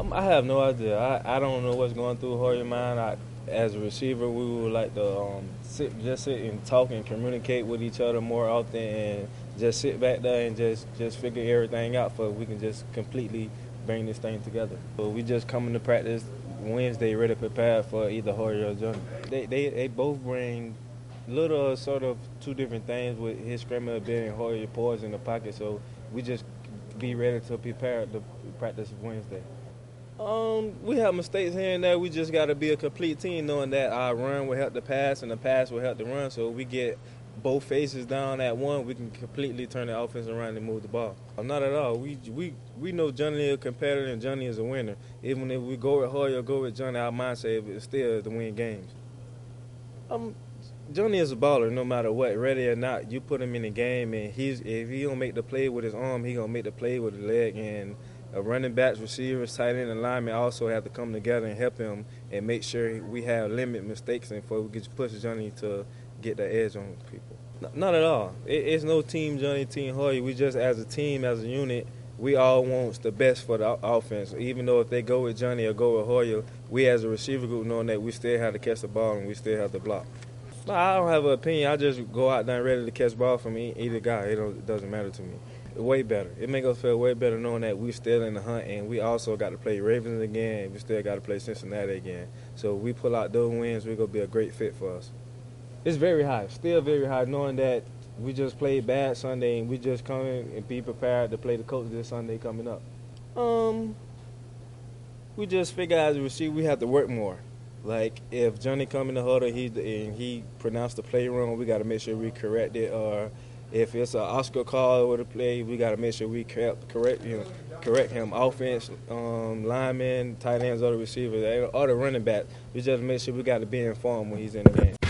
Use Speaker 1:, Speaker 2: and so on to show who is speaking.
Speaker 1: I have no idea. I don't know what's going through Hoyer's mind. As a receiver, we would like to sit and talk and communicate with each other more often, and just sit back there and just figure everything out, so we can just completely bring this thing together. So we just coming to practice Wednesday, ready prepared for either Hoyer or Johnny. They both bring little sort of two different things with his screamer ability and Hoyer poise in the pocket. So we just be ready to prepare to practice Wednesday. We have mistakes here and there. We just got to be a complete team, knowing that our run will help the pass and the pass will help the run. So if we get both faces down at one, we can completely turn the offense around and move the ball. Not at all. We know Johnny is a competitor and Johnny is a winner. Even if we go with Hoyer or go with Johnny, our mindset is still to win games. Johnny is a baller no matter what, ready or not. You put him in the game, and if he don't make the play with his arm, he gonna make the play with his leg. And running backs, receivers, tight end, and linemen also have to come together and help him and make sure we have limit mistakes and before we can push Johnny to get the edge on people. Not at all. It's no team Johnny, team Hoyer. We just as a team, as a unit, we all want the best for the offense. Even though if they go with Johnny or go with Hoyer, we as a receiver group knowing that we still have to catch the ball and we still have to block. No, I don't have an opinion. I just go out there ready to catch ball from either guy. It doesn't matter to me. Way better. It makes us feel way better knowing that we still in the hunt, and we also got to play Ravens again, and we still got to play Cincinnati again. So if we pull out those wins, we're going to be a great fit for us. It's very high, still very high, knowing that we just played bad Sunday, and we just come in and be prepared to play the Colts this Sunday coming up. We just figure as a receiver we have to work more. Like if Johnny come in the huddle and he pronounced the play wrong, we got to make sure we correct it. Or if it's an Oscar call with a play, we got to make sure we correct him. Offense, linemen, tight ends, other receivers, or the running back. We just make sure we got to be informed when he's in the game.